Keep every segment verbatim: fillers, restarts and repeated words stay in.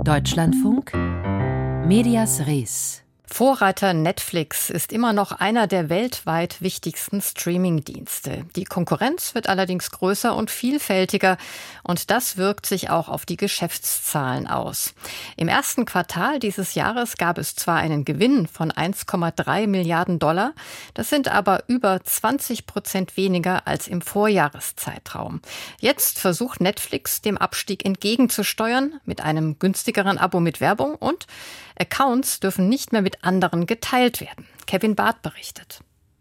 Deutschlandfunk Medias Res. Vorreiter Netflix ist immer noch einer der weltweit wichtigsten Streaming-Dienste. Die Konkurrenz wird allerdings größer und vielfältiger und das wirkt sich auch auf die Geschäftszahlen aus. Im ersten Quartal dieses Jahres gab es zwar einen Gewinn von eins Komma drei Milliarden Dollar, das sind aber über zwanzig Prozent weniger als im Vorjahreszeitraum. Jetzt versucht Netflix, dem Abstieg entgegenzusteuern mit einem günstigeren Abo mit Werbung und Accounts dürfen nicht mehr mit anderen geteilt werden. Kevin Barth berichtet.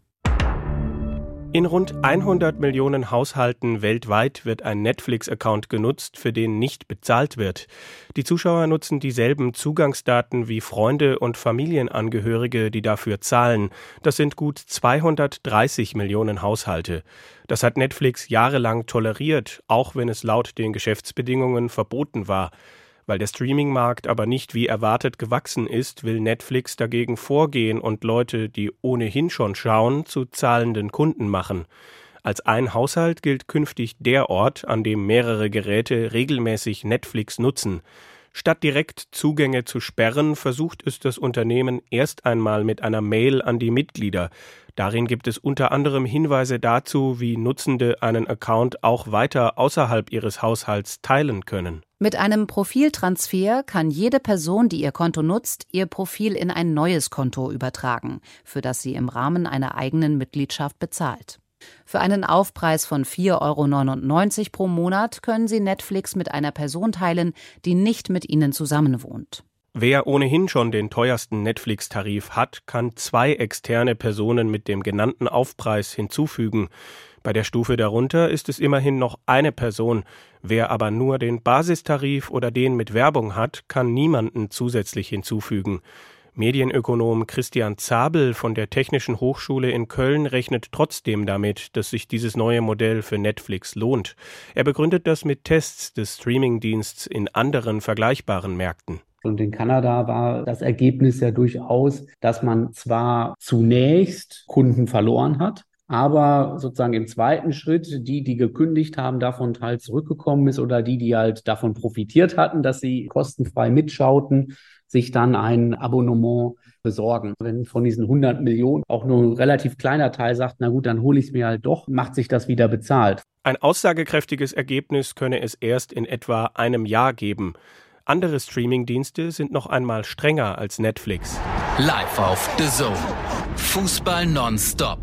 In rund hundert Millionen Haushalten weltweit wird ein Netflix-Account genutzt, für den nicht bezahlt wird. Die Zuschauer nutzen dieselben Zugangsdaten wie Freunde und Familienangehörige, die dafür zahlen. Das sind gut zweihundertdreißig Millionen Haushalte. Das hat Netflix jahrelang toleriert, auch wenn es laut den Geschäftsbedingungen verboten war. Weil der Streaming-Markt aber nicht wie erwartet gewachsen ist, will Netflix dagegen vorgehen und Leute, die ohnehin schon schauen, zu zahlenden Kunden machen. Als ein Haushalt gilt künftig der Ort, an dem mehrere Geräte regelmäßig Netflix nutzen. Statt direkt Zugänge zu sperren, versucht es das Unternehmen erst einmal mit einer Mail an die Mitglieder. Darin gibt es unter anderem Hinweise dazu, wie Nutzende einen Account auch weiter außerhalb ihres Haushalts teilen können. Mit einem Profiltransfer kann jede Person, die ihr Konto nutzt, ihr Profil in ein neues Konto übertragen, für das sie im Rahmen einer eigenen Mitgliedschaft bezahlt. Für einen Aufpreis von vier Euro neunundneunzig pro Monat können Sie Netflix mit einer Person teilen, die nicht mit Ihnen zusammenwohnt. Wer ohnehin schon den teuersten Netflix-Tarif hat, kann zwei externe Personen mit dem genannten Aufpreis hinzufügen. Bei der Stufe darunter ist es immerhin noch eine Person. Wer aber nur den Basistarif oder den mit Werbung hat, kann niemanden zusätzlich hinzufügen. Medienökonom Christian Zabel von der Technischen Hochschule in Köln rechnet trotzdem damit, dass sich dieses neue Modell für Netflix lohnt. Er begründet das mit Tests des Streamingdiensts in anderen vergleichbaren Märkten. Und in Kanada war das Ergebnis ja durchaus, dass man zwar zunächst Kunden verloren hat, aber sozusagen im zweiten Schritt die, die gekündigt haben, davon teils zurückgekommen ist oder die, die halt davon profitiert hatten, dass sie kostenfrei mitschauten, sich dann ein Abonnement besorgen. Wenn von diesen hundert Millionen auch nur ein relativ kleiner Teil sagt, na gut, dann hole ich es mir halt doch, macht sich das wieder bezahlt. Ein aussagekräftiges Ergebnis könne es erst in etwa einem Jahr geben. Andere Streamingdienste sind noch einmal strenger als Netflix. Live auf The Zone. Fußball nonstop.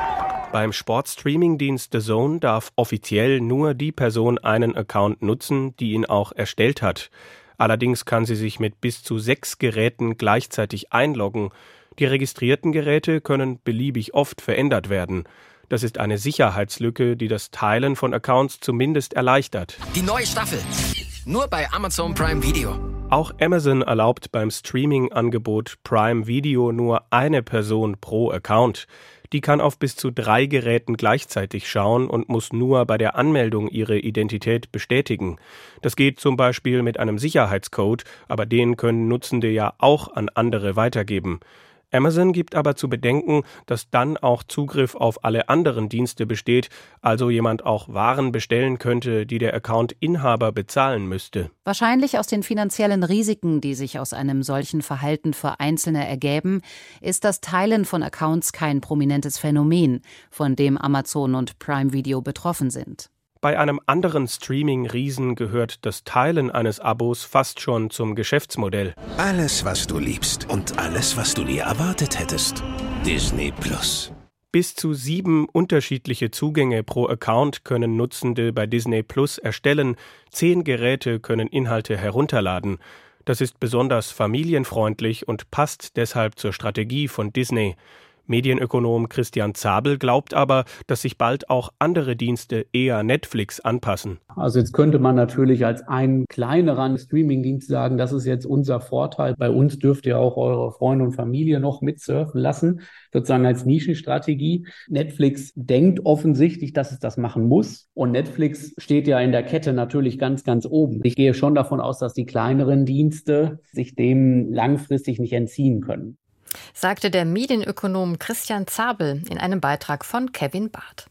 Beim Sportstreamingdienst The Zone darf offiziell nur die Person einen Account nutzen, die ihn auch erstellt hat. Allerdings kann sie sich mit bis zu sechs Geräten gleichzeitig einloggen. Die registrierten Geräte können beliebig oft verändert werden. Das ist eine Sicherheitslücke, die das Teilen von Accounts zumindest erleichtert. Die neue Staffel. Nur bei Amazon Prime Video. Auch Amazon erlaubt beim Streaming-Angebot Prime Video nur eine Person pro Account. Die kann auf bis zu drei Geräten gleichzeitig schauen und muss nur bei der Anmeldung ihre Identität bestätigen. Das geht zum Beispiel mit einem Sicherheitscode, aber den können Nutzende ja auch an andere weitergeben. Amazon gibt aber zu bedenken, dass dann auch Zugriff auf alle anderen Dienste besteht, also jemand auch Waren bestellen könnte, die der Account-Inhaber bezahlen müsste. Wahrscheinlich aus den finanziellen Risiken, die sich aus einem solchen Verhalten für Einzelne ergäben, ist das Teilen von Accounts kein prominentes Phänomen, von dem Amazon und Prime Video betroffen sind. Bei einem anderen Streaming-Riesen gehört das Teilen eines Abos fast schon zum Geschäftsmodell. Alles, was du liebst und alles, was du nie erwartet hättest. Disney Plus. Bis zu sieben unterschiedliche Zugänge pro Account können Nutzende bei Disney Plus erstellen. Zehn Geräte können Inhalte herunterladen. Das ist besonders familienfreundlich und passt deshalb zur Strategie von Disney. Medienökonom Christian Zabel glaubt aber, dass sich bald auch andere Dienste eher Netflix anpassen. Also jetzt könnte man natürlich als einen kleineren Streamingdienst sagen, das ist jetzt unser Vorteil. Bei uns dürft ihr auch eure Freunde und Familie noch mitsurfen lassen, sozusagen als Nischenstrategie. Netflix denkt offensichtlich, dass es das machen muss. Und Netflix steht ja in der Kette natürlich ganz, ganz oben. Ich gehe schon davon aus, dass die kleineren Dienste sich dem langfristig nicht entziehen können. Sagte der Medienökonom Christian Zabel in einem Beitrag von Kevin Barth.